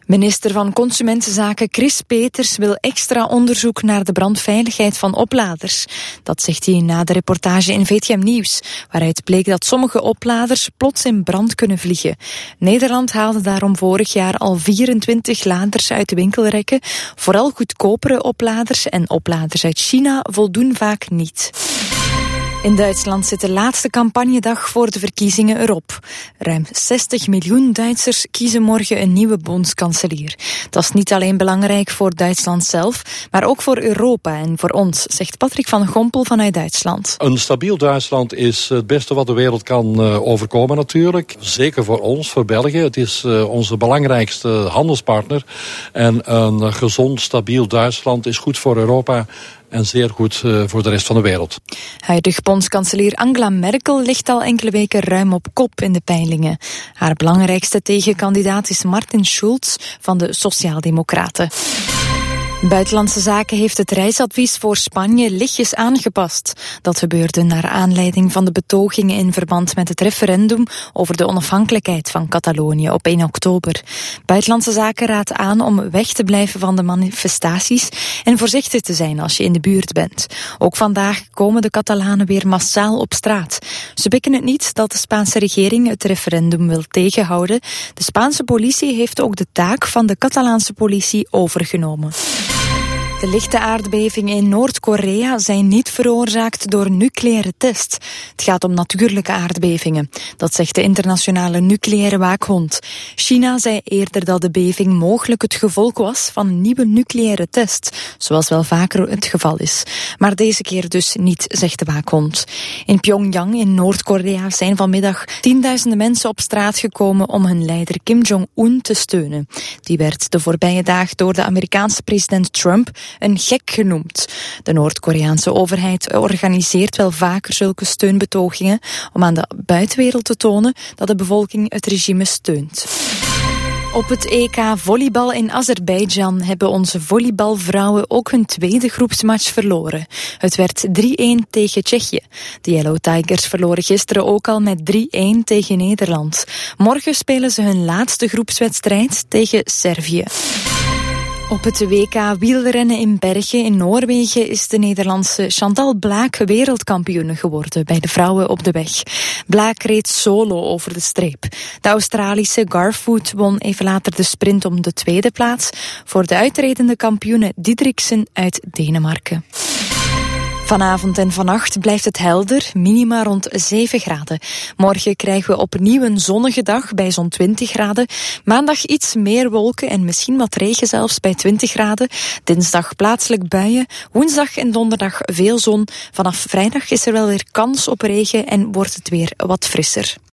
Minister van Consumentenzaken Chris Peters wil extra onderzoek naar de brandveiligheid van opladers. Dat zegt hij na de reportage in VTM Nieuws, waaruit bleek dat sommige opladers plots in brand kunnen vliegen. Nederland haalde daarom vorig jaar al 24 laders uit de winkelrekken. Vooral goedkopere opladers en opladers uit China voldoen vaak niet. In Duitsland zit de laatste campagnedag voor de verkiezingen erop. Ruim 60 miljoen Duitsers kiezen morgen een nieuwe bondskanselier. Dat is niet alleen belangrijk voor Duitsland zelf, maar ook voor Europa en voor ons, zegt Patrick van Gompel vanuit Duitsland. Een stabiel Duitsland is het beste wat de wereld kan overkomen natuurlijk. Zeker voor ons, voor België. Het is onze belangrijkste handelspartner. En een gezond, stabiel Duitsland is goed voor Europa en zeer goed voor de rest van de wereld. Huidig bondskanselier Angela Merkel ligt al enkele weken ruim op kop in de peilingen. Haar belangrijkste tegenkandidaat is Martin Schulz van de Sociaaldemocraten. Buitenlandse Zaken heeft het reisadvies voor Spanje lichtjes aangepast. Dat gebeurde naar aanleiding van de betogingen in verband met het referendum over de onafhankelijkheid van Catalonië op 1 oktober. Buitenlandse Zaken raadt aan om weg te blijven van de manifestaties en voorzichtig te zijn als je in de buurt bent. Ook vandaag komen de Catalanen weer massaal op straat. Ze pikken het niet dat de Spaanse regering het referendum wil tegenhouden. De Spaanse politie heeft ook de taak van de Catalaanse politie overgenomen. De lichte aardbevingen in Noord-Korea zijn niet veroorzaakt door nucleaire test. Het gaat om natuurlijke aardbevingen. Dat zegt de internationale nucleaire waakhond. China zei eerder dat de beving mogelijk het gevolg was van een nieuwe nucleaire test, zoals wel vaker het geval is. Maar deze keer dus niet, zegt de waakhond. In Pyongyang in Noord-Korea zijn vanmiddag tienduizenden mensen op straat gekomen om hun leider Kim Jong-un te steunen. Die werd de voorbije dagen door de Amerikaanse president Trump een gek genoemd. De Noord-Koreaanse overheid organiseert wel vaker zulke steunbetogingen om aan de buitenwereld te tonen dat de bevolking het regime steunt. Op het EK volleybal in Azerbeidzjan hebben onze volleybalvrouwen ook hun tweede groepsmatch verloren. Het werd 3-1 tegen Tsjechië. De Yellow Tigers verloren gisteren ook al met 3-1 tegen Nederland. Morgen spelen ze hun laatste groepswedstrijd tegen Servië. Op het WK wielrennen in Bergen in Noorwegen is de Nederlandse Chantal Blaak wereldkampioene geworden bij de vrouwen op de weg. Blaak reed solo over de streep. De Australische Garfoot won even later de sprint om de tweede plaats voor de uitredende kampioene Didriksen uit Denemarken. Vanavond en vannacht blijft het helder, minima rond 7 graden. Morgen krijgen we opnieuw een zonnige dag bij zo'n 20 graden. Maandag iets meer wolken en misschien wat regen zelfs bij 20 graden. Dinsdag plaatselijk buien, woensdag en donderdag veel zon. Vanaf vrijdag is er wel weer kans op regen en wordt het weer wat frisser.